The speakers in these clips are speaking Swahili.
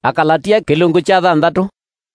Akalatia kilungu cha 6.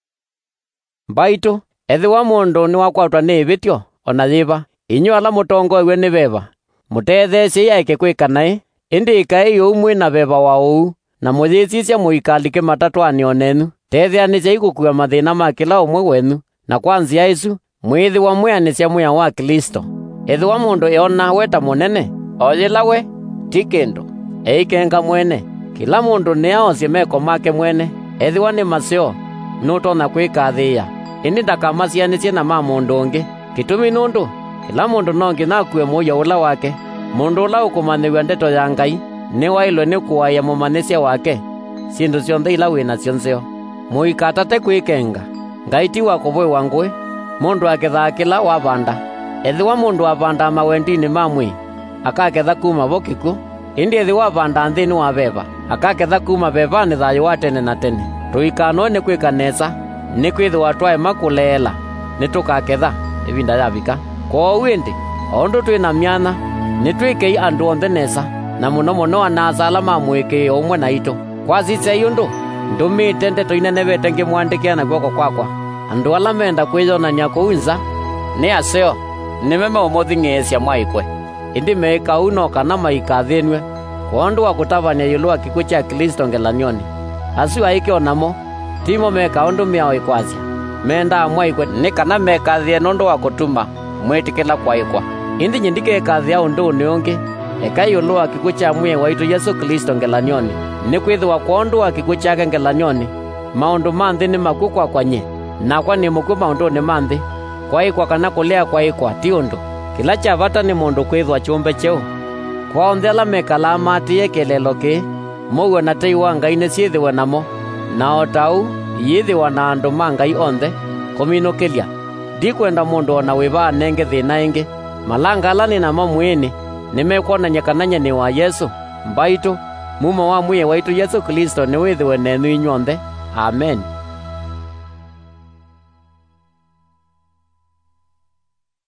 Mbaitu ethiwa mundu ni wakwatwa ni bityo ona yiva inyu ala mutongoiwe ni beba mutetheci yake kwikanae indi ikae yumwe na beba wao na muyisisya muikalike matatwani onenu tethianisya igukua mathina ma kila umwe wenu na kwanzia isu mwithi wa mwianisya muya wa Kristo. Ethiwa mundu eona weta munene oyilawe ti kindu eikenga mwene kila mundu ni aosye meko make mwene ethiwa ni masyo nutona kwikathia indi ndakamasianisye na ma mundu ungi kitumi nundu kila mundu nongi nakue muya ula wake mundu ula ukumanyiwa ndeto ya Ngai ni wailwe ni kuaya mumanisya wake sindu sionthe ila wina sionzeo muikatate kwikenga Ngai ti wa kuvwiwa ngui mundu akithakila wavanda ethiwa mundu avanda mawendini mamwi akaketha kuma vokiku indi ethiwa avanda nthini wa beba akaketha kuma bebani thayu wa tene na tene tuikano ni kwikanesa ni kwithiwa twae makuleela ni tukaketha ivinda yavika kwou indi ondu twina myana ni twikei andu onthe nesa na muno muno anasa ala mamwikii umwe na itu kwasisya yundu ndumite ndeto inenevete ngimwandikia na guoko kwakwa andu ala menda kwiyonania kuu nza ni aseo nime maumuthingiisya mwaikwe indi meikau no kana maikathinwe kwa undu wa kutavania yulu wa kikuo cha Kristo ngelanioni asu aike onamo timo meka undu miao ikwasya menda mwaikwe ni kana mekathie nundu wa kutuma mwitikila kwaikwa indi nyindikekathia undu ni ungi eka yulu wa kikuo cha mwie waitu Yesu Kristo ngelanioni ni kwithiwa kwa undu wa kikuo chake ngelanioni maundu manthi ni makukwa kwanye nakwa ni muku maundu ni manthi kwaikwa kana kulea kwaikwa ti undu kila cha vata ni mundu kwithwa chumbe cheu kwa onthe ala mekala matiye kelelo ki muwe na tei wa Ngai ni syithiwe namo na otau yithiwa na andu ma Ngai onthe kuminukilia ndikwenda mundu ona wiva nenge thina ingi malanga ala ni namo mwini nimekwonanya kananya ni wa Yesu mbaitu mumo wa mwiye waitu Yesu Kristo ni withiwe nenu inyuonthe amen.